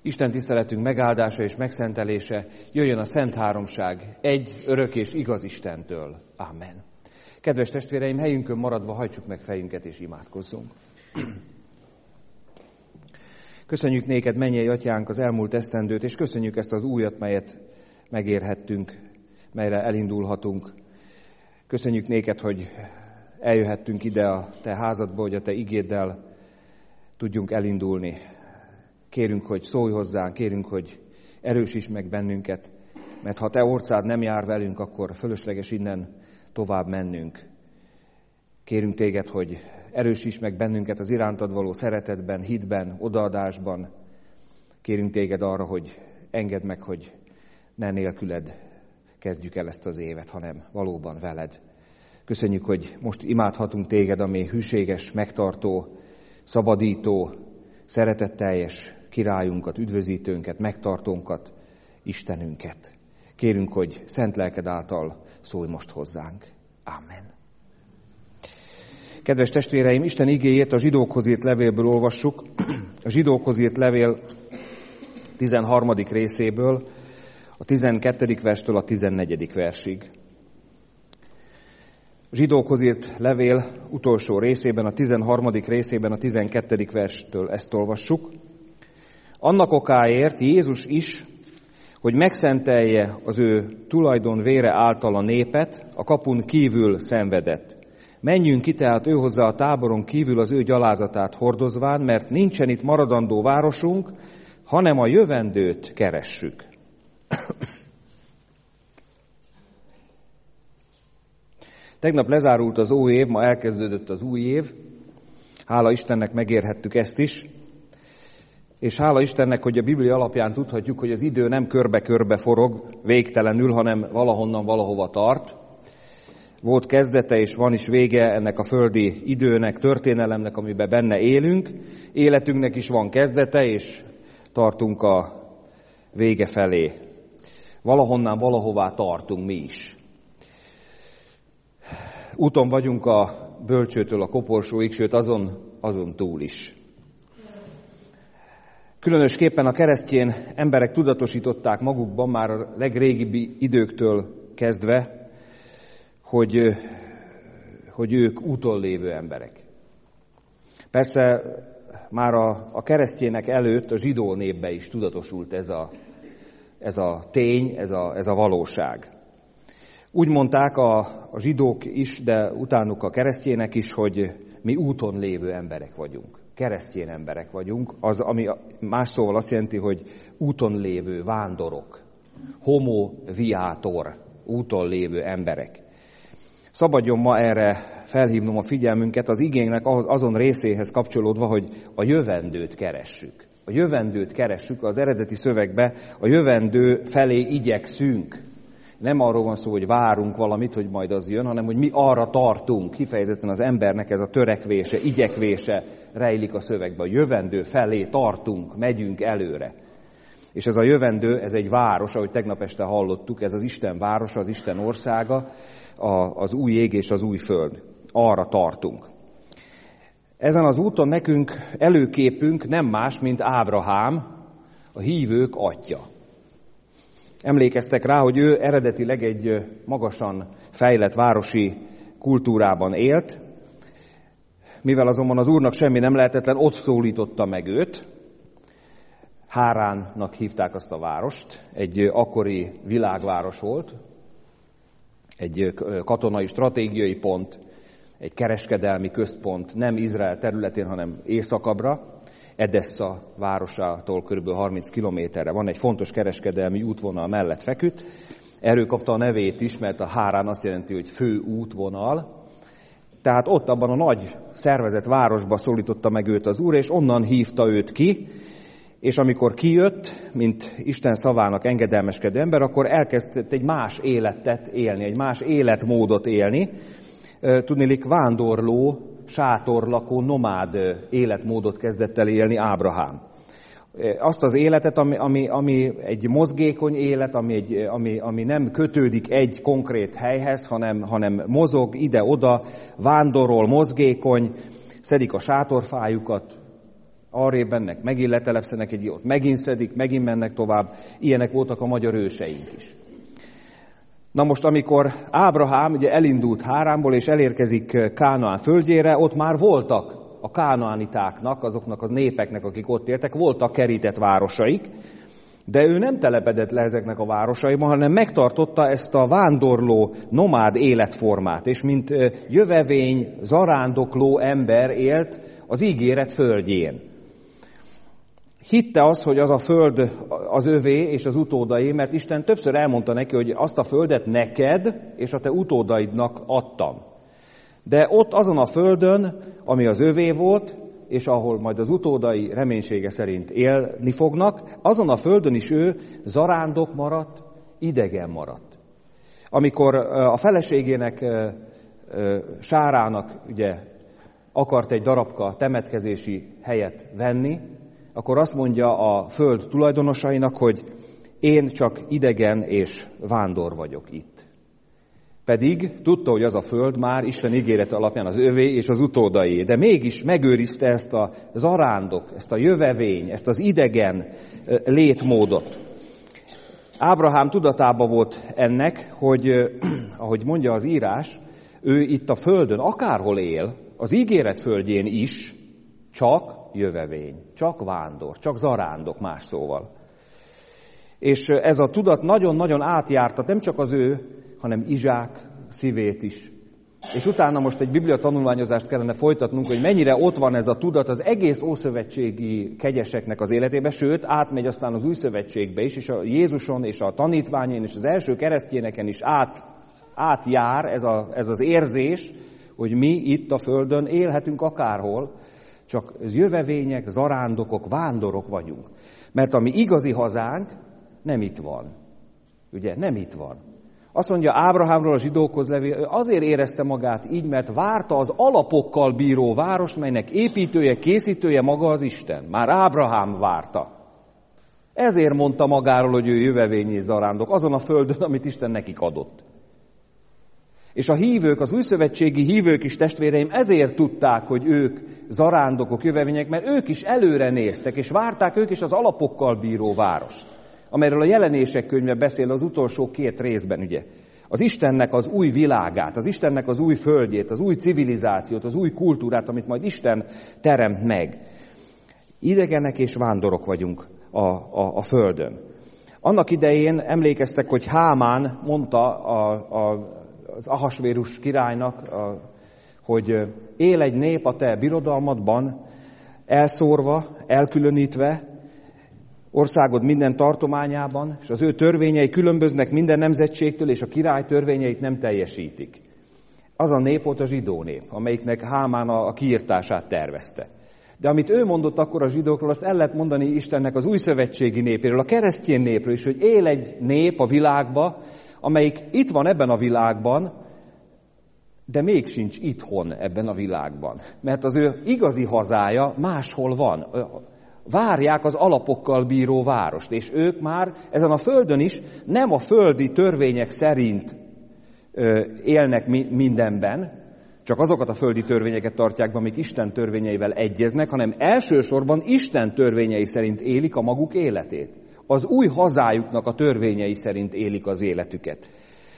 Isten tiszteletünk megáldása és megszentelése jöjjön a Szent Háromság, egy örök és igaz Istentől. Amen. Kedves testvéreim, helyünkön maradva hajtsuk meg fejünket és imádkozzunk. Köszönjük néked, mennyei atyánk, az elmúlt esztendőt, és köszönjük ezt az újat, melyet megérhettünk, melyre elindulhatunk. Köszönjük néked, hogy eljöhettünk ide a te házadba, hogy a te igéddel tudjunk elindulni. Kérünk, hogy szólj hozzánk, kérünk, hogy erősíts meg bennünket, mert ha te orcád nem jár velünk, akkor fölösleges innen tovább mennünk. Kérünk téged, hogy erősíts meg bennünket az irántad való szeretetben, hitben, odaadásban. Kérünk téged arra, hogy engedd meg, hogy ne nélküled kezdjük el ezt az évet, hanem valóban veled. Köszönjük, hogy most imádhatunk téged, ami hűséges, megtartó, szabadító, szeretetteljes királyunkat, üdvözítőnket, megtartónkat, Istenünket. Kérünk, hogy szent lelked által szólj most hozzánk. Amen. Kedves testvéreim, Isten igéjét a Zsidókhoz írt levélből olvassuk. A Zsidókhoz írt levél 13. részéből, a 12. verstől a 14. versig. A Zsidókhoz írt levél utolsó részében, a 13. részében, a 12. verstől ezt olvassuk. Annak okáért Jézus is, hogy megszentelje az ő tulajdon vére által a népet, a kapun kívül szenvedett. Menjünk ki tehát ő hozzá a táboron kívül az ő gyalázatát hordozván, mert nincsen itt maradandó városunk, hanem a jövendőt keressük. Tegnap lezárult az új év, ma elkezdődött az új év. Hála Istennek megérhettük ezt is. És hála Istennek, hogy a Biblia alapján tudhatjuk, hogy az idő nem körbe-körbe forog végtelenül, hanem valahonnan valahova tart. Volt kezdete és van is vége ennek a földi időnek, történelemnek, amiben benne élünk. Életünknek is van kezdete, és tartunk a vége felé. Valahonnan valahová tartunk mi is. Úton vagyunk a bölcsőtől a koporsóig, sőt azon túl is. Különösképpen a keresztény emberek tudatosították magukban már a legrégebbi időktől kezdve, hogy ők úton lévő emberek. Persze már a keresztjének előtt a zsidó népbe is tudatosult ez a tény, ez a valóság. Úgy mondták a zsidók is, de utánuk a keresztjének is, hogy mi úton lévő emberek vagyunk. Keresztény emberek vagyunk, az, ami más szóval azt jelenti, hogy úton lévő vándorok, homo viator, úton lévő emberek. Szabadjon ma erre felhívnom a figyelmünket az igének azon részéhez kapcsolódva, hogy a jövendőt keressük. A jövendőt keressük, az eredeti szövegbe a jövendő felé igyekszünk. Nem arról van szó, hogy várunk valamit, hogy majd az jön, hanem hogy mi arra tartunk. Kifejezetten az embernek ez a törekvése, igyekvése rejlik a szövegbe. A jövendő felé tartunk, megyünk előre. És ez a jövendő, ez egy város, ahogy tegnap este hallottuk, ez az Isten városa, az Isten országa, az új ég és az új föld. Arra tartunk. Ezen az úton nekünk előképünk nem más, mint Ábrahám, a hívők atya. Emlékeztek rá, hogy ő eredetileg egy magasan fejlett városi kultúrában élt, mivel azonban az Úrnak semmi nem lehetetlen, ott szólította meg őt. Háránnak hívták azt a várost, egy akkori világváros volt, egy katonai stratégiai pont, egy kereskedelmi központ, nem Izrael területén, hanem északabbra. Edessa városától kb. 30 kilométerre van, egy fontos kereskedelmi útvonal mellett feküdt. Erről kapta a nevét is, mert a Hárán azt jelenti, hogy fő útvonal. Tehát ott abban a nagy szervezett városba szólította meg őt az Úr, és onnan hívta őt ki, és amikor kijött, mint Isten szavának engedelmeskedő ember, akkor elkezdett egy más életet élni, egy más életmódot élni. Tudniillik vándorló, sátorlakó, nomád életmódot kezdett el élni Ábrahám. Azt az életet, ami egy mozgékony élet, ami nem kötődik egy konkrét helyhez, hanem mozog ide-oda, vándorol, mozgékony, szedik a sátorfájukat, Arrébb mennek, megint letelepszenek egy jót, megint szedik, megint mennek tovább. Ilyenek voltak a magyar őseink is. Na most, amikor Ábrahám ugye elindult Háránból, és elérkezik Kánaán földjére, ott már voltak a kánaánitáknak, azoknak az népeknek, akik ott éltek, voltak kerített városaik, de ő nem telepedett le ezeknek a városaiban, hanem megtartotta ezt a vándorló, nomád életformát, és mint jövevény, zarándokló ember élt az ígéret földjén. Hitte azt, hogy az a föld az övé és az utódai, mert Isten többször elmondta neki, hogy azt a földet neked és a te utódaidnak adtam. De ott azon a földön, ami az övé volt, és ahol majd az utódai reménysége szerint élni fognak, azon a földön is ő zarándok maradt, idegen maradt. Amikor a feleségének, Sárának ugye akart egy darabka temetkezési helyet venni, akkor azt mondja a föld tulajdonosainak, hogy én csak idegen és vándor vagyok itt. Pedig tudta, hogy az a föld már Isten ígérete alapján az övé és az utódai, de mégis megőrizte ezt a zarándok, ezt a jövevény, ezt az idegen létmódot. Ábrahám tudatában volt ennek, hogy, ahogy mondja az írás, ő itt a földön, akárhol él, az ígéret földjén is csak jövevény, csak vándor, csak zarándok más szóval. És ez a tudat nagyon-nagyon átjárta nem csak az ő, hanem Izsák szívét is. És utána most egy biblia tanulmányozást kellene folytatnunk, hogy mennyire ott van ez a tudat az egész ószövetségi kegyeseknek az életében, sőt, átmegy aztán az új szövetségbe is, és a Jézuson és a tanítványain és az első keresztényeken is átjár ez az érzés, hogy mi itt a földön élhetünk akárhol, csak jövevények, zarándokok, vándorok vagyunk. Mert a mi igazi hazánk nem itt van. Ugye, nem itt van. Azt mondja Ábrahámról a zsidókhoz levél, azért érezte magát így, mert várta az alapokkal bíró várost, melynek építője, készítője maga az Isten. Már Ábrahám várta. Ezért mondta magáról, hogy ő jövevény és zarándok, azon a földön, amit Isten nekik adott. És a hívők, az újszövetségi hívők is, testvéreim, ezért tudták, hogy ők zarándokok, jövevények, mert ők is előre néztek, és várták ők is az alapokkal bíró várost, amelyről a Jelenések könyve beszél az utolsó 2 részben, ugye. Az Istennek az új világát, az Istennek az új földjét, az új civilizációt, az új kultúrát, amit majd Isten teremt meg. Idegenek és vándorok vagyunk a földön. Annak idején emlékeztek, hogy Hámán mondta az Ahasvérus királynak, hogy él egy nép a te birodalmadban, elszórva, elkülönítve, országod minden tartományában, és az ő törvényei különböznek minden nemzetségtől, és a király törvényeit nem teljesítik. Az a nép volt a zsidó nép, amelyiknek Hámán a kiirtását tervezte. De amit ő mondott akkor a zsidókról, azt el lehet mondani Istennek az újszövetségi népéről, a keresztény népről is, hogy él egy nép a világba, amelyik itt van ebben a világban, de még sincs itthon ebben a világban. Mert az ő igazi hazája máshol van. Várják az alapokkal bíró várost, és ők már ezen a földön is nem a földi törvények szerint élnek mindenben, csak azokat a földi törvényeket tartják be, amik Isten törvényeivel egyeznek, hanem elsősorban Isten törvényei szerint élik a maguk életét. Az új hazájuknak a törvényei szerint élik az életüket.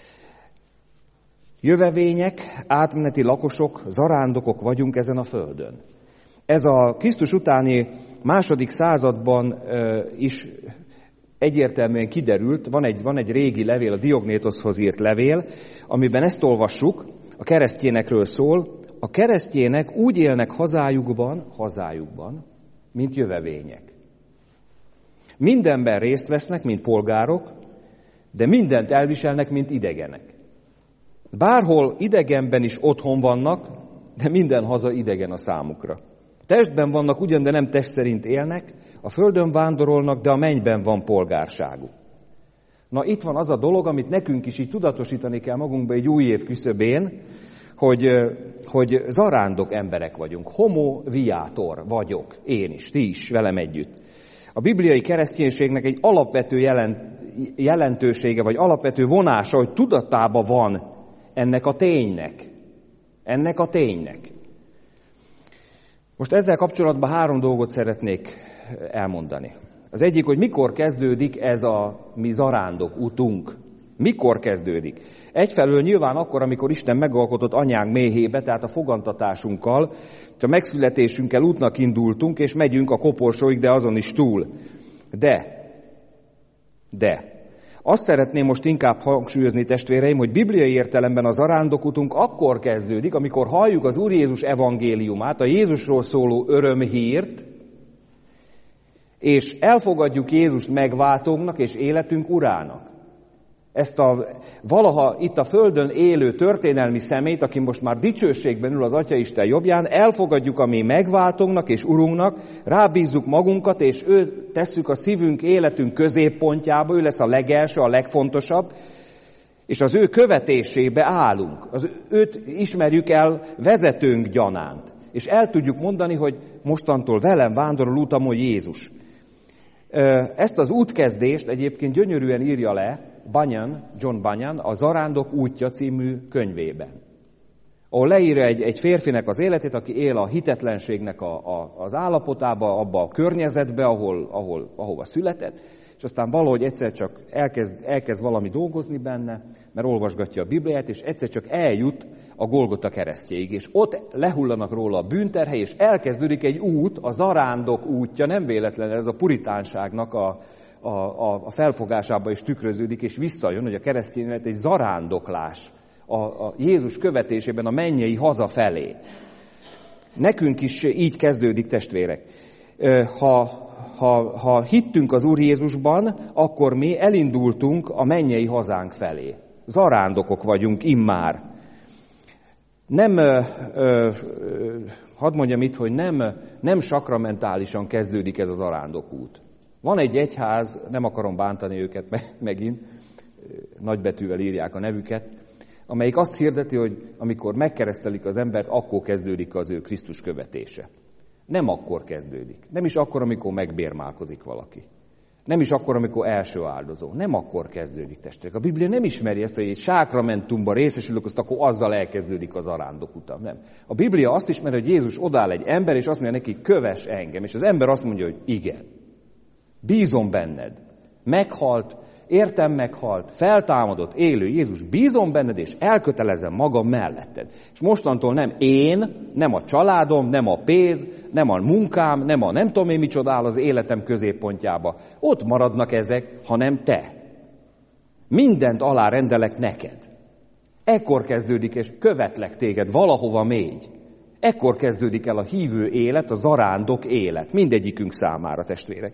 Jövevények, átmeneti lakosok, zarándokok vagyunk ezen a földön. Ez a Krisztus utáni második században is egyértelműen kiderült, van egy régi levél, a Diognétoszhoz írt levél, amiben ezt olvassuk, a keresztjénekről szól, a keresztjének úgy élnek hazájukban, mint jövevények. Mindenben részt vesznek, mint polgárok, de mindent elviselnek, mint idegenek. Bárhol idegenben is otthon vannak, de minden haza idegen a számukra. Testben vannak ugyan, de nem test szerint élnek, a földön vándorolnak, de a mennyben van polgárságuk. Na itt van az a dolog, amit nekünk is így tudatosítani kell magunkba egy új év küszöbén, hogy zarándok emberek vagyunk. Homo viator vagyok, én is, ti is, velem együtt. A bibliai kereszténységnek egy alapvető jelentősége, vagy alapvető vonása, hogy tudatában van ennek a ténynek. Most ezzel kapcsolatban 3 dolgot szeretnék elmondani. Az egyik, hogy mikor kezdődik ez a mi zarándok utunk. Mikor kezdődik? Egyfelől nyilván akkor, amikor Isten megalkotott anyánk méhébe, tehát a fogantatásunkkal, a megszületésünkkel útnak indultunk, és megyünk a koporsóig, de azon is túl. De, azt szeretném most inkább hangsúlyozni, testvéreim, hogy bibliai értelemben a zarándokutunk akkor kezdődik, amikor halljuk az Úr Jézus evangéliumát, a Jézusról szóló örömhírt, és elfogadjuk Jézust megváltónknak és életünk urának. Ezt a valaha itt a földön élő történelmi személyt, aki most már dicsőségben ül az Atyaisten jobbján, elfogadjuk a mi megváltónknak és urunknak, rábízzuk magunkat, és őt tesszük a szívünk, életünk középpontjába, ő lesz a legelső, a legfontosabb, és az ő követésébe állunk. Őt ismerjük el vezetőnk gyanánt, és el tudjuk mondani, hogy mostantól velem vándorol utamon Jézus. Ezt az útkezdést egyébként gyönyörűen írja le John Bunyan a Zarándok útja című könyvében, ahol leírja egy férfinek az életét, aki él a hitetlenségnek az állapotába, abba a környezetbe, ahova született, és aztán valahogy egyszer csak elkezd valami dolgozni benne, mert olvasgatja a Bibliát, és egyszer csak eljut a Golgota keresztjéig, és ott lehullanak róla a bűnterhely, és elkezdődik egy út, a zarándok útja, nem véletlenül ez a puritánságnak a felfogásába is tükröződik, és visszajön, hogy a keresztény élet egy zarándoklás a Jézus követésében a mennyei haza felé. Nekünk is így kezdődik, testvérek. Ha hittünk az Úr Jézusban, akkor mi elindultunk a mennyei hazánk felé. Zarándokok vagyunk immár. Nem, hadd mondjam itt, hogy nem sakramentálisan kezdődik ez a zarándokút. Van egy egyház, nem akarom bántani őket megint, nagybetűvel írják a nevüket, amelyik azt hirdeti, hogy amikor megkeresztelik az embert, akkor kezdődik az ő Krisztus követése. Nem akkor kezdődik. Nem is akkor, amikor megbérmálkozik valaki. Nem is akkor, amikor első áldozó. Nem akkor kezdődik, testvérek. A Biblia nem ismeri ezt, hogy egy sákramentumban részesülök, azt akkor azzal elkezdődik az zarándok utam. Nem. A Biblia azt ismeri, hogy Jézus odáll egy ember, és azt mondja neki, kövess engem. És az ember azt mondja, hogy igen. Bízom benned. Meghalt, értem meghalt, feltámadott, élő Jézus, bízom benned, és elkötelezem magam melletted. És mostantól nem én, nem a családom, nem a pénz, nem a munkám, nem a nem tudom én micsoda áll az életem középpontjába. Ott maradnak ezek, hanem te. Mindent alárendelek neked. Ekkor kezdődik, és követlek téged valahova mégy. Ekkor kezdődik el a hívő élet, a zarándok élet. Mindegyikünk számára, testvérek.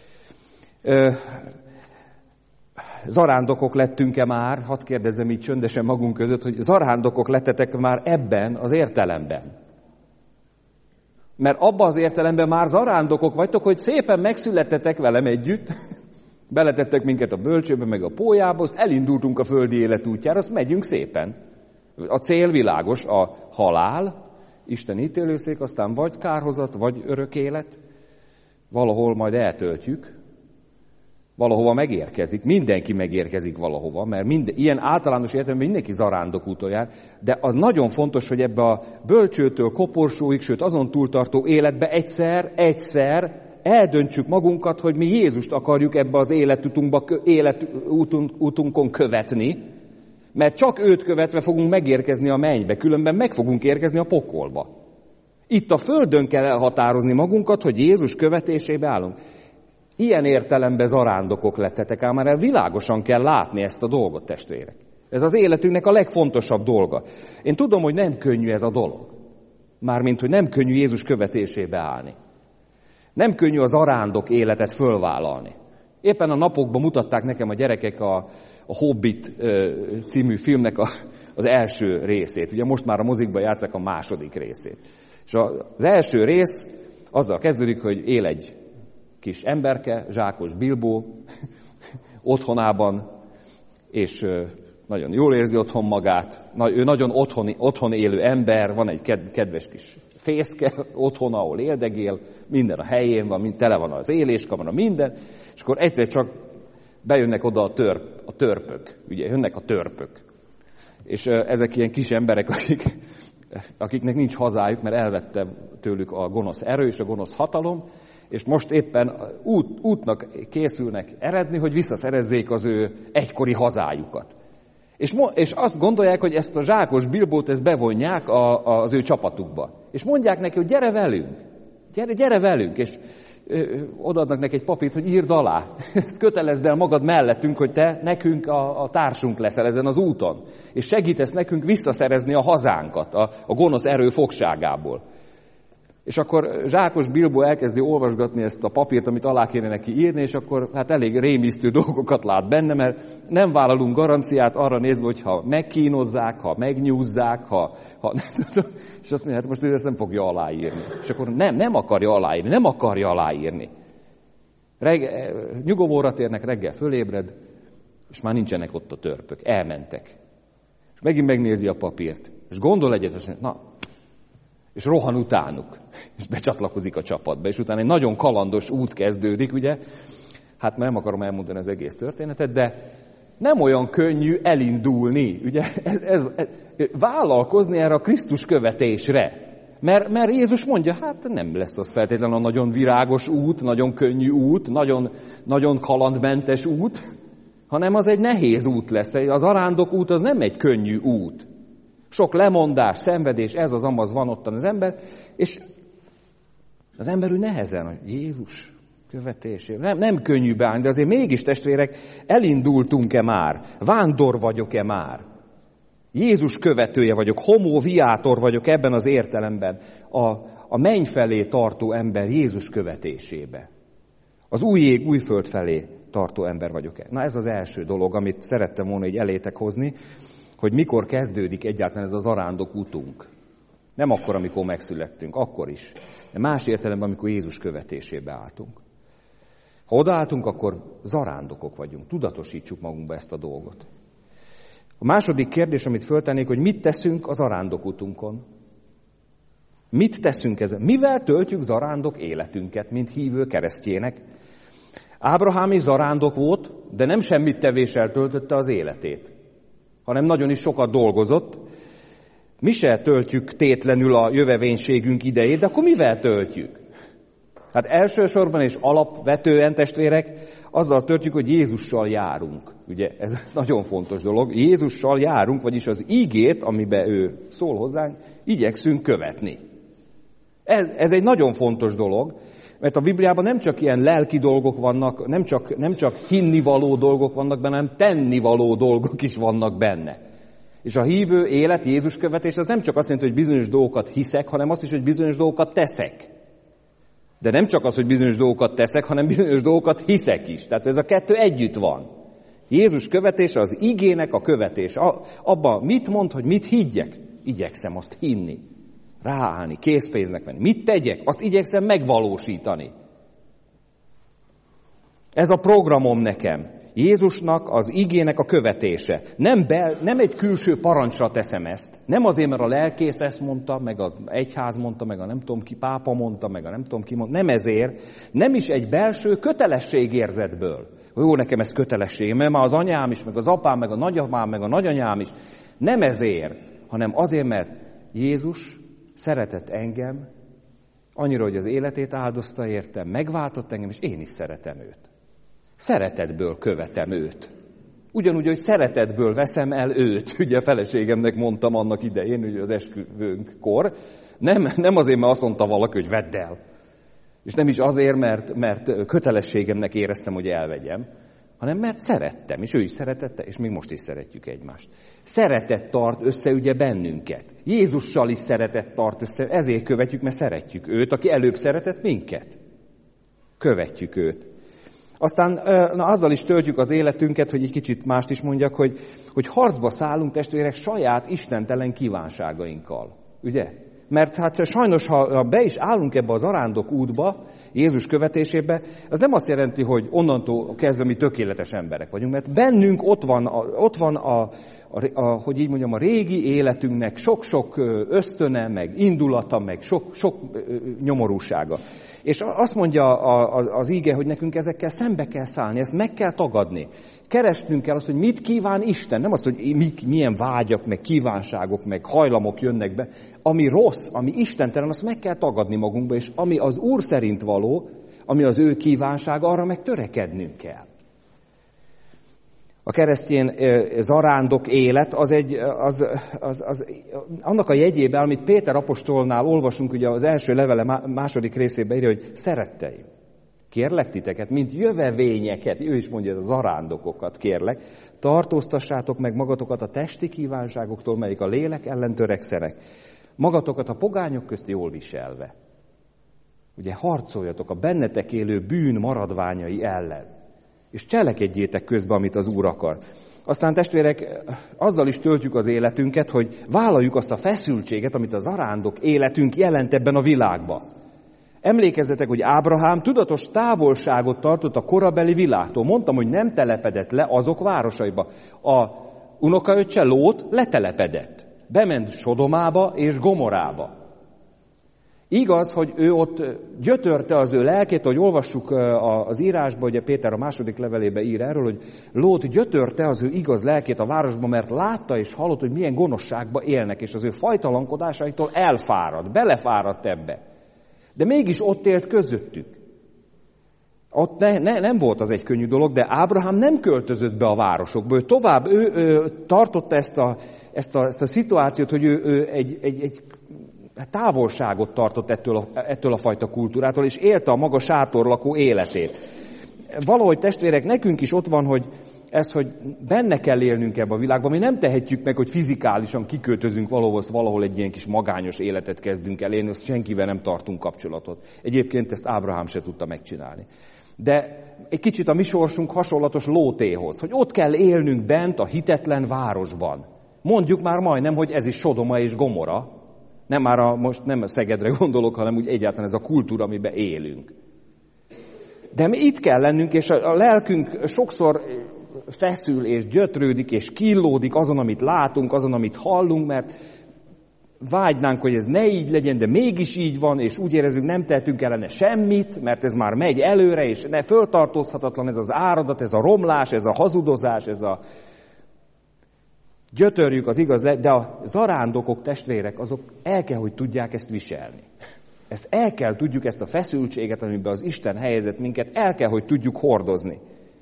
Zarándokok lettünk-e már, hadd kérdezzem így csöndesen magunk között, hogy zarándokok lettetek már ebben az értelemben. Mert abban az értelemben már zarándokok vagytok, hogy szépen megszülettetek velem együtt, beletettek minket a bölcsőbe, meg a pólyába, azt elindultunk a földi élet útjára, azt megyünk szépen. A cél világos, a halál, Isten ítélőszék, aztán vagy kárhozat, vagy örök élet, valahol majd eltöltjük, valahova megérkezik, mindenki megérkezik valahova, mert ilyen általános értelemben mindenki zarándok úton jár, de az nagyon fontos, hogy ebbe a bölcsőtől koporsóig, sőt azon túltartó életbe egyszer eldöntsük magunkat, hogy mi Jézust akarjuk ebbe az életútunkon követni, mert csak őt követve fogunk megérkezni a mennybe, különben meg fogunk érkezni a pokolba. Itt a földön kell elhatározni magunkat, hogy Jézus követésébe állunk. Ilyen értelemben zarándokok lettetek, ám már világosan kell látni ezt a dolgot, testvérek. Ez az életünknek a legfontosabb dolga. Én tudom, hogy nem könnyű ez a dolog. Mármint, hogy nem könnyű Jézus követésébe állni. Nem könnyű az zarándok életet fölvállalni. Éppen a napokban mutatták nekem a gyerekek a Hobbit című filmnek az első részét. Ugye most már a mozikban játsszák a második részét. És az első rész azzal kezdődik, hogy él egy kis emberke, zsákos Bilbó, otthonában, és nagyon jól érzi otthon magát. Ő nagyon otthon élő ember, van egy kedves kis fészke otthon, ahol éldegél, minden a helyén van, tele van az éléskamara, minden, és akkor egyszer csak bejönnek oda a törpök, ugye jönnek a törpök. És ezek ilyen kis emberek, akik akiknek nincs hazájuk, mert elvette tőlük a gonosz erő és a gonosz hatalom, és most éppen útnak készülnek eredni, hogy visszaszerezzék az ő egykori hazájukat. És azt gondolják, hogy ezt a zsákos Bilbót ezt bevonják az ő csapatukba. És mondják neki, hogy gyere velünk, gyere velünk, és odaadnak neki egy papírt, hogy írd alá. Ezt kötelezd el magad mellettünk, hogy te nekünk a társunk leszel ezen az úton. És segítesz nekünk visszaszerezni a hazánkat a gonosz erő fogságából. És akkor zsákos Bilbó elkezdi olvasgatni ezt a papírt, amit alá kéne neki írni, és akkor hát elég rémisztő dolgokat lát benne, mert nem vállalunk garanciát arra nézve, hogy ha megkínozzák, ha megnyúzzák, és azt mondja, hát most ő ezt nem fogja aláírni. És akkor nem akarja aláírni. Nyugovóra térnek, reggel fölébred, és már nincsenek ott a törpök, elmentek. És megint megnézi a papírt, és gondol egyet, és mondja, és rohan utánuk, és becsatlakozik a csapatba, és utána egy nagyon kalandos út kezdődik, ugye? Hát nem akarom elmondani az egész történetet, de nem olyan könnyű elindulni, ugye? Vállalkozni erre a Krisztus követésre. Mert Jézus mondja, hát nem lesz az feltétlenül a nagyon virágos út, nagyon könnyű út, nagyon kalandmentes út, hanem az egy nehéz út lesz. Az arándok út az nem egy könnyű út. Sok lemondás, szenvedés, ez az amaz van ottan az ember, és az ember úgy nehezen, hogy Jézus követésében. Nem könnyű beállni, de azért mégis, testvérek, elindultunk-e már? Vándor vagyok-e már? Jézus követője vagyok, homo viator vagyok ebben az értelemben, a menny felé tartó ember Jézus követésébe. Az új ég, új föld felé tartó ember vagyok-e? Na ez az első dolog, amit szerettem volna így elétek hozni, hogy mikor kezdődik egyáltalán ez az arándok utunk. Nem akkor, amikor megszülettünk, akkor is. De más értelemben, amikor Jézus követésébe álltunk. Ha odaálltunk, akkor zarándokok vagyunk. Tudatosítsuk magunkba ezt a dolgot. A második kérdés, amit föltennék, hogy mit teszünk az arándok utunkon? Mit teszünk ezen? Mivel töltjük zarándok életünket, mint hívő keresztjének? Ábrahám is zarándok volt, de nem semmit tevéssel töltötte az életét, hanem nagyon is sokat dolgozott. Mi se töltjük tétlenül a jövevénységünk idejét, de akkor mivel töltjük? Hát elsősorban és alapvetően, testvérek, azzal töltjük, hogy Jézussal járunk. Ugye ez nagyon fontos dolog. Jézussal járunk, vagyis az ígét, amiben ő szól hozzánk, igyekszünk követni. Ez egy nagyon fontos dolog, mert a Bibliában nem csak ilyen lelki dolgok vannak, nem csak hinnivaló dolgok vannak benne, hanem tennivaló dolgok is vannak benne. És a hívő élet, Jézus követés, az nem csak azt jelenti, hogy bizonyos dolgokat hiszek, hanem azt is, hogy bizonyos dolgokat teszek. De nem csak az, hogy bizonyos dolgokat teszek, hanem bizonyos dolgokat hiszek is. Tehát ez a kettő együtt van. Jézus követése az igének a követés. Abban mit mond, hogy mit higgyek? Igyekszem azt hinni. Ráállni, készpénznek venni. Mit tegyek? Azt igyekszem megvalósítani. Ez a programom nekem. Jézusnak az igének a követése. Nem egy külső parancsra teszem ezt. Nem azért, mert a lelkész ezt mondta, meg az egyház mondta, meg a nem tudom ki, pápa mondta, meg a nem tudom ki mondta. Nem ezért. Nem is egy belső kötelességérzetből. Jó, nekem ez kötelesség, mert már az anyám is, meg az apám, meg a nagyapám, meg a nagyanyám is. Nem ezért, hanem azért, mert Jézus szeretett engem, annyira, hogy az életét áldozta értem, megváltott engem, és én is szeretem őt. Szeretetből követem őt. Ugyanúgy, hogy szeretetből veszem el őt. Ugye a feleségemnek mondtam annak idején, ugye az esküvőnkkor. Nem azért, mert azt mondta valaki, hogy vedd el. És nem is azért, mert kötelességemnek éreztem, hogy elvegyem, hanem mert szerettem, és ő is szeretette, és még most is szeretjük egymást. Szeretet tart össze ugye bennünket. Jézussal is szeretet tart össze, ezért követjük, mert szeretjük őt, aki előbb szeretett minket. Követjük őt. Aztán azzal is töltjük az életünket, hogy egy kicsit mást is mondjak, hogy harcba szállunk, testvérek, saját istentelen kívánságainkkal. Ugye? Mert hát sajnos, ha be is állunk ebbe az zarándok útba, Jézus követésébe, az nem azt jelenti, hogy onnantól kezdve mi tökéletes emberek vagyunk, mert bennünk ott van hogy így mondjam, a régi életünknek sok-sok ösztöne, meg indulata, meg sok nyomorúsága. És azt mondja az íge, hogy nekünk ezekkel szembe kell szállni, ezt meg kell tagadni. Keresnünk kell azt, hogy mit kíván Isten, nem azt, hogy milyen vágyak, meg kívánságok, meg hajlamok jönnek be. Ami rossz, ami istentelen, azt meg kell tagadni magunkba, és ami az Úr szerint való, ami az ő kívánsága, arra meg törekednünk kell. A keresztény zarándok élet annak a jegyében, amit Péter apostolnál olvasunk, ugye az első levele második részében írja, hogy szeretteim, kérlek titeket, mint jövevényeket, ő is mondja, a zarándokokat kérlek, tartóztassátok meg magatokat a testi kívánságoktól, melyik a lélek ellen törekszenek, magatokat a pogányok közt jól viselve. Ugye harcoljatok a bennetek élő bűn maradványai ellen, és cselekedjétek közben, amit az Úr akar. Aztán testvérek, azzal is töltjük az életünket, hogy vállaljuk azt a feszültséget, amit a zarándok életünk jelent ebben a világban. Emlékezzetek, hogy Ábrahám tudatos távolságot tartott a korabeli világtól. Mondtam, hogy nem telepedett le azok városaiba. A unokaöccse Lót letelepedett. Bement Sodomába és Gomorába. Igaz, hogy ő ott gyötörte az ő lelkét, ahogy olvassuk az írásban, ugye Péter a második levelében ír erről, hogy Lót gyötörte az ő igaz lelkét a városban, mert látta és hallott, hogy milyen gonoszságban élnek, és az ő fajtalankodásaitól elfáradt, belefáradt ebbe. De mégis ott élt közöttük. Ott nem volt az egy könnyű dolog, de Ábrahám nem költözött be a városokba. Ő tartotta ezt a szituációt, hogy ő egy távolságot tartott ettől a fajta kultúrától, és élte a maga sátorlakó életét. Valahogy testvérek, nekünk is ott van, hogy benne kell élnünk ebbe a világban. Mi nem tehetjük meg, hogy fizikálisan kiköltözünk valahol egy ilyen kis magányos életet kezdünk el élni, azt senkivel nem tartunk kapcsolatot. Egyébként ezt Ábrahám se tudta megcsinálni. De egy kicsit a mi sorsunk hasonlatos Lótéhoz, hogy ott kell élnünk bent a hitetlen városban. Mondjuk már majdnem, hogy ez is Sodoma és Gomora. Most nem a Szegedre gondolok, hanem úgy egyáltalán ez a kultúra, amiben élünk. De mi itt kell lennünk, és a lelkünk sokszor feszül és gyötrődik és killódik azon, amit látunk, azon, amit hallunk, mert vágynánk, hogy ez ne így legyen, de mégis így van, és úgy érezzük, nem tehetünk ellene semmit, mert ez már megy előre, és föltartózhatatlan ez az áradat, ez a romlás, ez a hazudozás, ez a gyötörjük az igaz, de a zarándokok, testvérek, azok el kell, hogy tudják ezt viselni. Ezt el kell tudjuk, ezt a feszültséget, amiben az Isten helyezett minket, el kell, hogy tudjuk hordozni.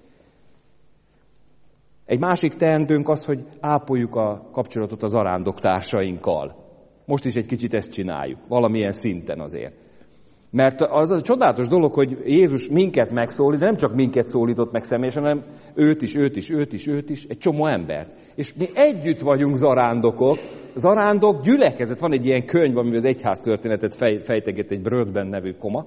Egy másik teendőnk az, hogy ápoljuk a kapcsolatot a zarándok társainkkal. Most is egy kicsit ezt csináljuk, valamilyen szinten azért. Mert az a csodálatos dolog, hogy Jézus minket megszólít, de nem csak minket szólított meg személyesen, hanem őt is, egy csomó embert. És mi együtt vagyunk zarándokok, zarándok gyülekezet. Van egy ilyen könyv, amiben az egyház történetet fejteget, egy Brödben nevű koma.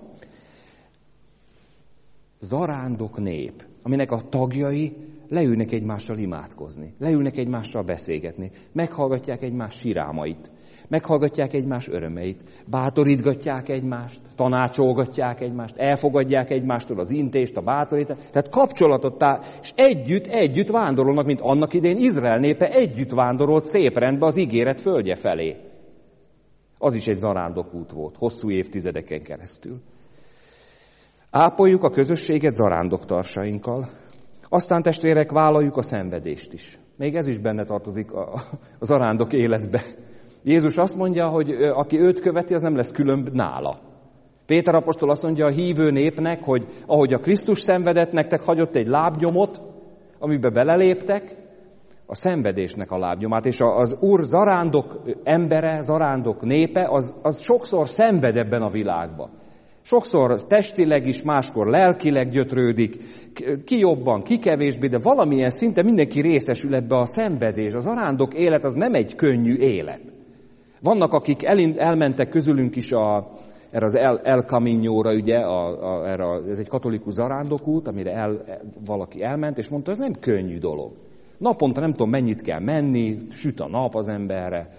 Zarándok nép, aminek a tagjai leülnek egymással imádkozni, leülnek egymással beszélgetni, meghallgatják egymás sirámait, meghallgatják egymás örömeit, bátorítgatják egymást, tanácsolgatják egymást, elfogadják egymástól az intést, a bátorítást, tehát kapcsolatot, és együtt vándorolnak, mint annak idején Izrael népe együtt vándorolt szép rendbe az ígéret földje felé. Az is egy zarándokút volt, hosszú évtizedeken keresztül. Ápoljuk a közösséget zarándoktarsainkkal, aztán testvérek, vállaljuk a szenvedést is. Még ez is benne tartozik a zarándok életbe. Jézus azt mondja, hogy aki őt követi, az nem lesz különb nála. Péter apostol azt mondja a hívő népnek, hogy ahogy a Krisztus szenvedett, nektek hagyott egy lábnyomot, amiben beleléptek, a szenvedésnek a lábnyomát. És az Úr zarándok embere, zarándok népe, az sokszor szenved ebben a világban. Sokszor testileg is, máskor lelkileg gyötrődik, ki jobban, ki kevésbé, de valamilyen szinten mindenki részesül ebbe a szenvedés. Az zarándok élet az nem egy könnyű élet. Vannak, akik elmentek közülünk is erre az El Camino-ra, ugye, ez egy katolikus zarándokút, amire valaki elment, és mondta, ez nem könnyű dolog. Naponta nem tudom, mennyit kell menni, süt a nap az emberre,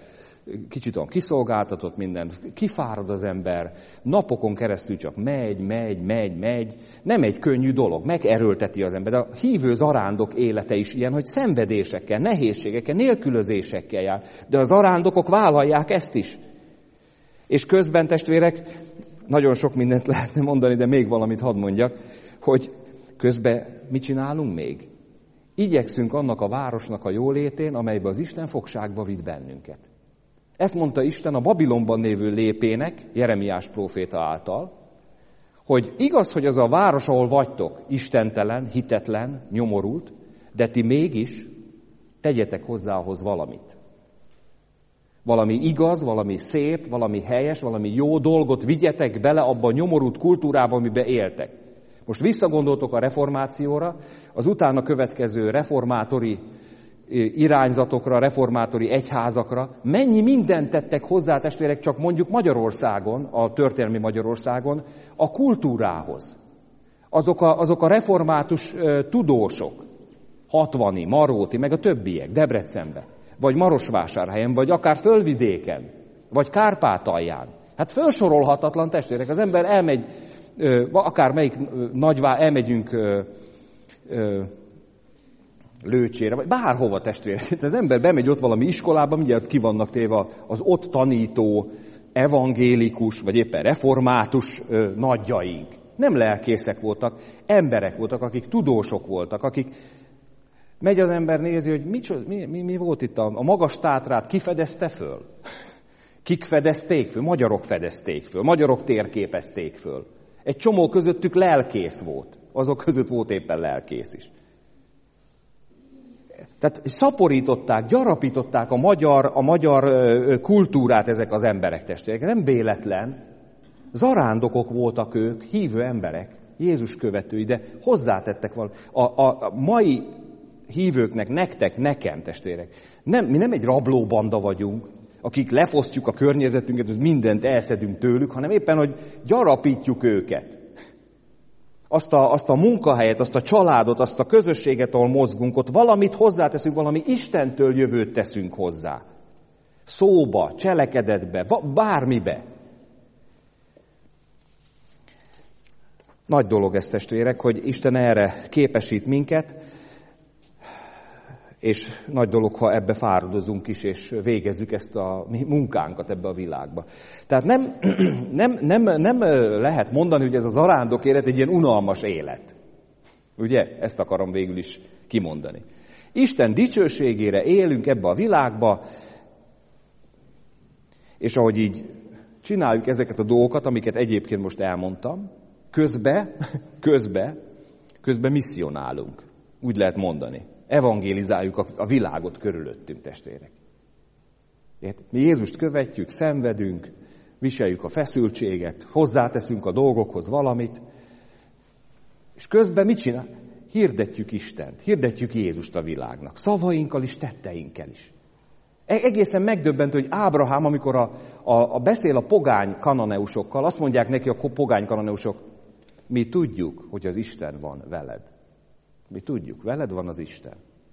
kicsit olyan kiszolgáltatott minden, kifárad az ember, napokon keresztül csak megy. Nem egy könnyű dolog, megerőlteti az ember. De a hívő zarándok élete is ilyen, hogy szenvedésekkel, nehézségekkel, nélkülözésekkel jár. De a zarándokok vállalják ezt is. És közben, testvérek, nagyon sok mindent lehetne mondani, de még valamit hadd mondjak, hogy közben mit csinálunk még? Igyekszünk annak a városnak a jólétén, amelybe az Isten fogságba vitt bennünket. Ezt mondta Isten a Babilonban lévő lépének, Jeremiás próféta által, hogy igaz, hogy az a város, ahol vagytok, istentelen, hitetlen, nyomorult, de ti mégis tegyetek hozzá ahhoz valamit. Valami igaz, valami szép, valami helyes, valami jó dolgot vigyetek bele abba a nyomorult kultúrába, amiben éltek. Most visszagondoltok a reformációra, az utána következő reformátori irányzatokra, reformátori egyházakra, mennyi mindent tettek hozzá, testvérek, csak mondjuk Magyarországon, a történelmi Magyarországon, a kultúrához. Azok a református tudósok, Hatvani, Maróti, meg a többiek, Debrecenben, vagy Marosvásárhelyen, vagy akár Fölvidéken, vagy Kárpátalján. Hát felsorolhatatlan, testvérek, az ember elmegy, akármelyik elmegyünk Lőcsére, vagy bárhova, testvérek. Az ember bemegy ott valami iskolába, mindjárt ki vannak téve az ott tanító, evangélikus, vagy éppen református nagyjaink. Nem lelkészek voltak, emberek voltak, akik tudósok voltak, akik megy az ember, nézi, hogy mi volt itt a magas Tátrát, ki fedezte föl? Kik fedezték föl? Magyarok fedezték föl, magyarok térképezték föl. Egy csomó közöttük lelkész volt, azok között volt éppen lelkész is. Tehát szaporították, gyarapították a magyar kultúrát ezek az emberek, testvérek. Nem véletlen. Zarándokok voltak ők, hívő emberek, Jézus követői, de hozzátettek valamit. A mai hívőknek, nektek, nekem, testvérek, mi nem egy rablóbanda vagyunk, akik lefosztjuk a környezetünket, hogy mindent elszedünk tőlük, hanem éppen, hogy gyarapítjuk őket. Azt a munkahelyet, azt a családot, azt a közösséget, ahol mozgunk, ott valamit hozzáteszünk, valami Istentől jövőt teszünk hozzá. Szóba, cselekedetbe, bármibe. Nagy dolog ez, testvérek, hogy Isten erre képesít minket, és nagy dolog, ha ebbe fáradozunk is, és végezzük ezt a munkánkat ebbe a világba. Tehát nem lehet mondani, hogy ez az zarándok élet egy ilyen unalmas élet. Ugye? Ezt akarom végül is kimondani. Isten dicsőségére élünk ebbe a világba, és ahogy így csináljuk ezeket a dolgokat, amiket egyébként most elmondtam, közben misszionálunk. Úgy lehet mondani. Evangélizáljuk a világot körülöttünk, testvérek. Mi Jézust követjük, szenvedünk, viseljük a feszültséget, hozzáteszünk a dolgokhoz valamit, és közben mit csinál? Hirdetjük Istent, hirdetjük Jézust a világnak, szavainkkal is, tetteinkkel is. Egészen megdöbbentő, hogy Ábrahám, amikor beszél a pogány kananeusokkal, azt mondják neki a pogány kananausok, mi tudjuk, hogy az Isten van veled. Mi tudjuk, veled van az Isten.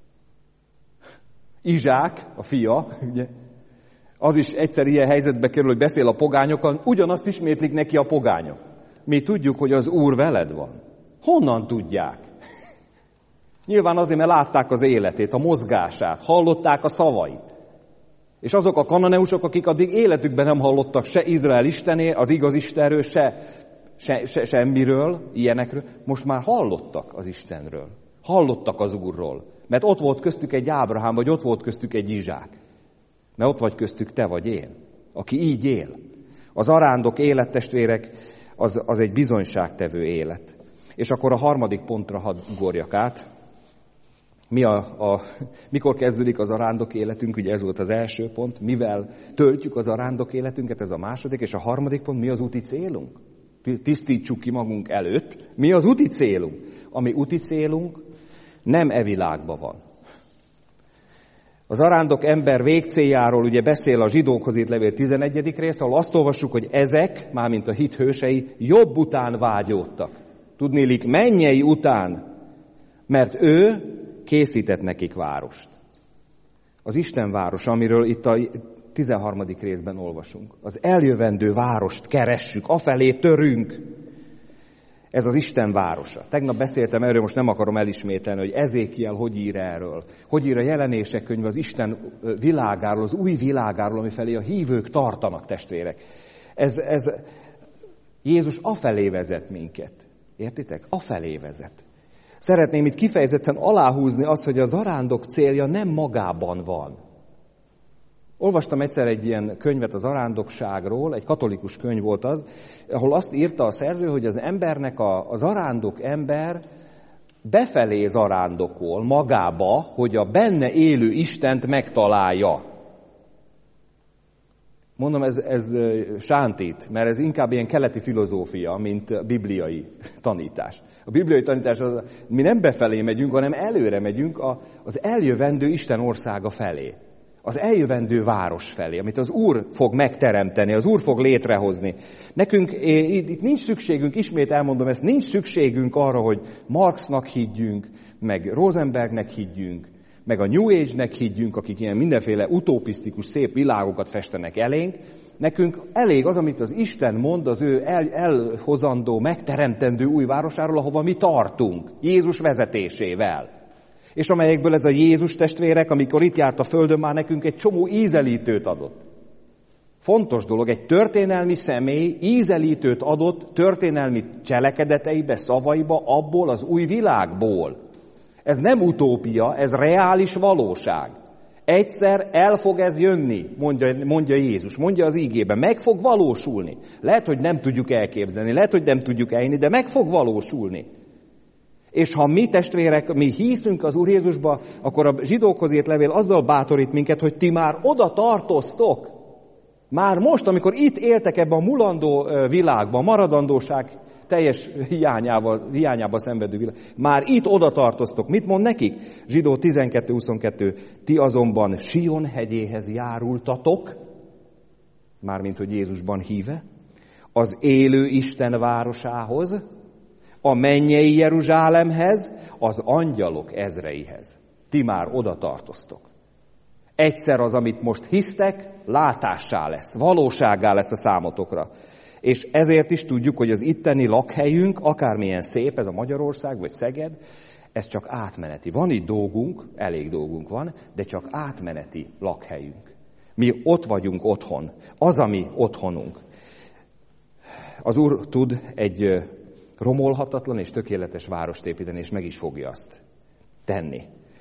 Izsák, a fia, ugye, az is egyszer ilyen helyzetbe kerül, hogy beszél a pogányokkal, ugyanazt ismétlik neki a pogányok. Mi tudjuk, hogy az Úr veled van. Honnan tudják? Nyilván azért, mert látták az életét, a mozgását, hallották a szavait. És azok a kananeusok, akik addig életükben nem hallottak se Izrael Istené, az igaz Istenről, se semmiről, ilyenekről, most már hallottak az Istenről. Hallottak az Úrról. Mert ott volt köztük egy Ábrahám, vagy ott volt köztük egy Izsák. Mert ott vagy köztük te vagy én, aki így él. Az arándok élettestvérek, az egy bizonyságtevő élet. És akkor a harmadik pontra hadd ugorjak át. Mikor kezdődik az arándok életünk? Ugye ez volt az első pont. Mivel töltjük az arándok életünket? Ez a második. És a harmadik pont, mi az úti célunk? Tisztítsuk ki magunk előtt. Mi az úti célunk? A mi úti célunk nem e világban van. Az arándok ember végcéljáról ugye beszél a Zsidókhoz írt levél 11. rész, ahol azt olvassuk, hogy ezek, mármint a hit hősei, jobb után vágyódtak. Tudnélik, mennyei után, mert ő készített nekik várost. Az Isten városa, amiről itt 13. részben olvasunk. Az eljövendő várost keressük, afelé törünk. Ez az Isten városa. Tegnap beszéltem erről, most nem akarom elismételni, hogy Ezékiel hogy ír erről. Hogy ír a Jelenések könyve az Isten világáról, az új világáról, amifelé a hívők tartanak, testvérek. Ez Jézus afelé vezet minket. Értitek? Afelé vezet. Szeretném itt kifejezetten aláhúzni azt, hogy a zarándok célja nem magában van. Olvastam egyszer egy ilyen könyvet a zarándokságról, egy katolikus könyv volt az, ahol azt írta a szerző, hogy az embernek, a zarándok ember befelé zarándokol magába, hogy a benne élő Istent megtalálja. Mondom, ez sántít, mert ez inkább ilyen keleti filozófia, mint bibliai tanítás. A bibliai tanítás az, mi nem befelé megyünk, hanem előre megyünk az eljövendő Isten országa felé. Az eljövendő város felé, amit az Úr fog megteremteni, az Úr fog létrehozni. Nekünk itt nincs szükségünk, ismét elmondom ezt, nincs szükségünk arra, hogy Marxnak higgyünk, meg Rosenbergnek higgyünk, meg a New Age-nek higgyünk, akik ilyen mindenféle utopisztikus, szép világokat festenek elénk. Nekünk elég az, amit az Isten mond az ő elhozandó, megteremtendő új városáról, ahova mi tartunk, Jézus vezetésével. És amelyekből ez a Jézus testvérek, amikor itt járt a földön, már nekünk egy csomó ízelítőt adott. Fontos dolog, egy történelmi személy ízelítőt adott történelmi cselekedeteibe, szavaiba, abból az új világból. Ez nem utópia, ez reális valóság. Egyszer el fog ez jönni, mondja Jézus, mondja az ígében, meg fog valósulni. Lehet, hogy nem tudjuk elképzelni, lehet, hogy nem tudjuk elhinni, de meg fog valósulni. És ha mi testvérek, mi hiszünk az Úr Jézusba, akkor a zsidókhoz írt levél azzal bátorít minket, hogy ti már oda tartoztok. Már most, amikor itt éltek ebben a mulandó világban, maradandóság teljes hiányába szenvedő világ, már itt oda tartoztok. Mit mond nekik? Zsidó 12:22. Ti azonban Sion hegyéhez járultatok, mármint hogy Jézusban híve, az élő Isten városához, a mennyei Jeruzsálemhez, az angyalok ezreihez. Ti már oda tartoztok. Egyszer az, amit most hisztek, látássá lesz, valósággá lesz a számotokra. És ezért is tudjuk, hogy az itteni lakhelyünk, akármilyen szép ez a Magyarország vagy Szeged, ez csak átmeneti. Van itt dolgunk, elég dolgunk van, de csak átmeneti lakhelyünk. Mi ott vagyunk otthon. Az a mi otthonunk. Az Úr tud egy romolhatatlan és tökéletes várost építeni, és meg is fogja azt tenni.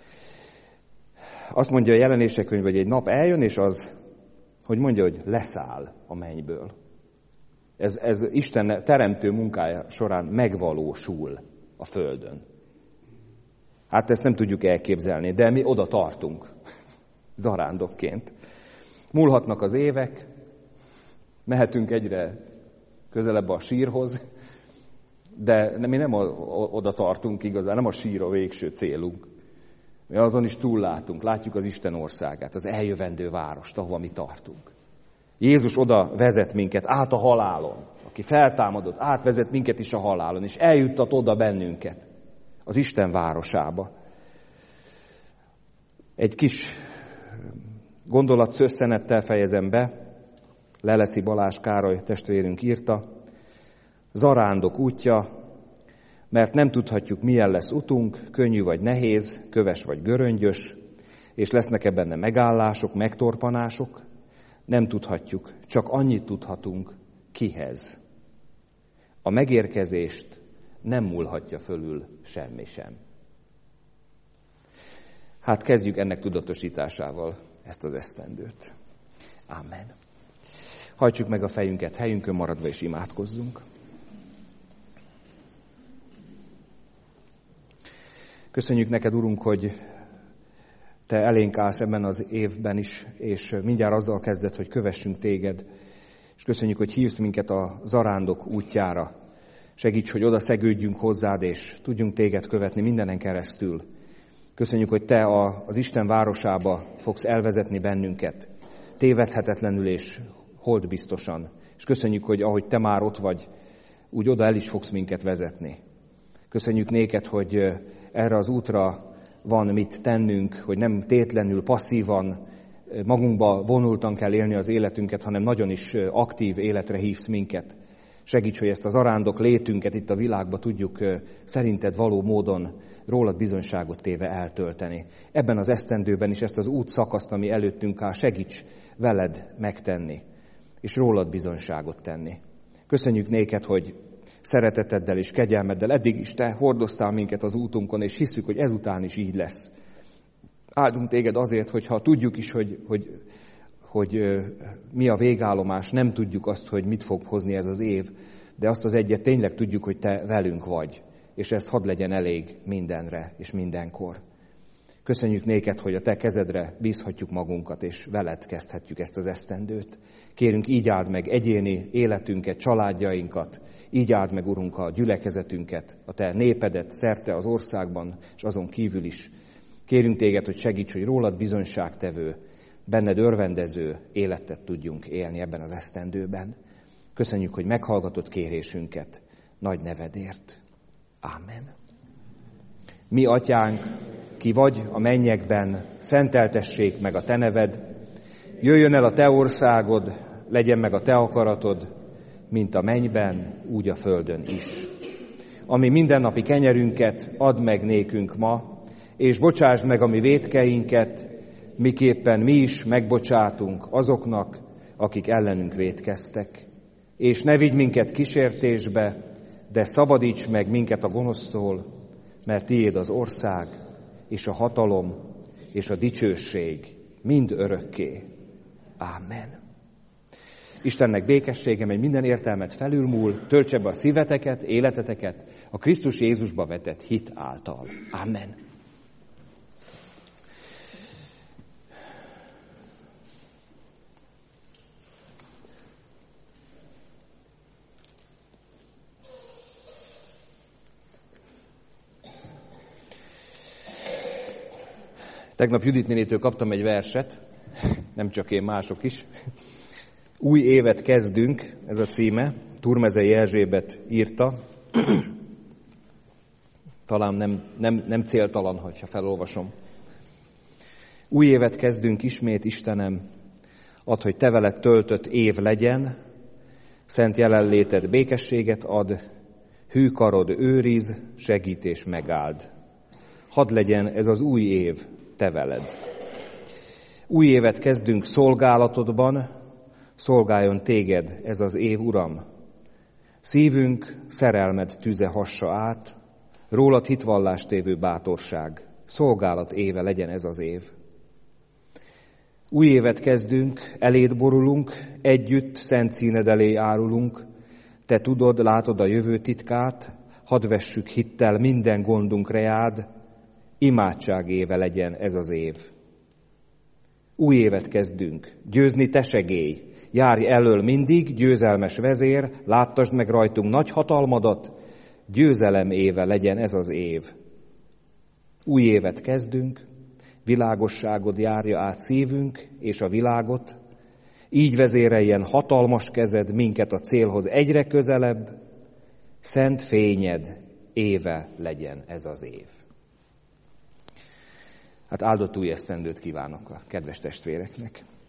Azt mondja a Jelenések könyv, hogy egy nap eljön, és az, hogy mondja, hogy leszáll a mennyből. Ez Isten teremtő munkája során megvalósul a földön. Hát ezt nem tudjuk elképzelni, de mi oda tartunk, zarándokként. Múlhatnak az évek, mehetünk egyre közelebb a sírhoz, de mi nem oda tartunk igazán, nem a sír a végső célunk. Mi azon is túllátunk, látjuk az Isten országát, az eljövendő várost, ahova mi tartunk. Jézus oda vezet minket, át a halálon. Aki feltámadott, átvezet minket is a halálon, és eljuttat oda bennünket, az Isten városába. Egy kis gondolatszösszenettel fejezem be, Leleszi Balázs Károly testvérünk írta, zarándok útja, mert nem tudhatjuk, milyen lesz utunk, könnyű vagy nehéz, köves vagy göröngyös, és lesznek-e benne megállások, megtorpanások, nem tudhatjuk, csak annyit tudhatunk, kihez. A megérkezést nem múlhatja fölül semmi sem. Hát kezdjük ennek tudatosításával ezt az esztendőt. Amen. Hajtsuk meg a fejünket helyünkön maradva, és imádkozzunk. Köszönjük neked, Urunk, hogy te elénk állsz ebben az évben is, és mindjárt azzal kezded, hogy kövessünk téged. És köszönjük, hogy hívsz minket a zarándok útjára. Segíts, hogy oda szegődjünk hozzád, és tudjunk téged követni mindenen keresztül. Köszönjük, hogy te az Isten városába fogsz elvezetni bennünket, tévedhetetlenül és holdbiztosan. És köszönjük, hogy ahogy te már ott vagy, úgy oda el is fogsz minket vezetni. Köszönjük néked, hogy erre az útra van mit tennünk, hogy nem tétlenül, passzívan magunkba vonultan kell élni az életünket, hanem nagyon is aktív életre hívsz minket. Segíts, hogy ezt az arándok létünket itt a világba tudjuk szerinted való módon rólad bizonyságot téve eltölteni. Ebben az esztendőben is ezt az útszakaszt, ami előttünk áll, segíts veled megtenni, és rólad bizonyságot tenni. Köszönjük néked, hogy szereteteddel és kegyelmeddel eddig is te hordoztál minket az útunkon, és hiszük, hogy ezután is így lesz. Áldunk téged azért, hogyha tudjuk is, hogy mi a végállomás, nem tudjuk azt, hogy mit fog hozni ez az év, de azt az egyet tényleg tudjuk, hogy te velünk vagy, és ez hadd legyen elég mindenre és mindenkor. Köszönjük néked, hogy a te kezedre bízhatjuk magunkat, és veled kezdhetjük ezt az esztendőt. Kérünk, így áld meg egyéni életünket, családjainkat, így áld meg, Urunk, a gyülekezetünket, a te népedet szerte az országban, és azon kívül is. Kérünk téged, hogy segíts, hogy rólad bizonyságtevő, benned örvendező életet tudjunk élni ebben az esztendőben. Köszönjük, hogy meghallgatod kérésünket nagy nevedért. Ámen. Mi, Atyánk, ki vagy a mennyekben, szenteltessék meg a te neved, jöjjön el a te országod, legyen meg a te akaratod, mint a mennyben, úgy a földön is. Ami mindennapi kenyerünket add meg nékünk ma, és bocsásd meg a mi vétkeinket, miképpen mi is megbocsátunk azoknak, akik ellenünk vétkeztek. És ne vigy minket kísértésbe, de szabadíts meg minket a gonosztól, mert tiéd az ország, és a hatalom, és a dicsőség mind örökké. Ámen. Istennek békessége, mely minden értelmet felülmúl, töltse be a szíveteket, életeteket a Krisztus Jézusba vetett hit által. Ámen. Tegnap Judit nénitől kaptam egy verset, nem csak én, mások is. Új évet kezdünk, ez a címe, Turmezei Erzsébet írta. Talán nem céltalan, hogyha felolvasom. Új évet kezdünk ismét, Istenem, add, hogy te veled töltött év legyen, szent jelenléted békességet ad, hű karod őriz, segít és megáld. Hadd legyen ez az új év te veled. Új évet kezdünk szolgálatodban, szolgáljon téged ez az év, Uram. Szívünk szerelmed tüze hassa át, rólad hitvallást tévő bátorság, szolgálat éve legyen ez az év. Új évet kezdünk, eléd borulunk, együtt szent színed elé árulunk, te tudod, látod a jövő titkát, hadd vessük hittel minden gondunk reád, imádság éve legyen ez az év. Új évet kezdünk, győzni te segélj, járj elől mindig, győzelmes vezér, láttasd meg rajtunk nagy hatalmadat, győzelem éve legyen ez az év. Új évet kezdünk, világosságod járja át szívünk és a világot, így vezéreljen hatalmas kezed minket a célhoz egyre közelebb, szent fényed éve legyen ez az év. Hát áldott új esztendőt kívánok a kedves testvéreknek.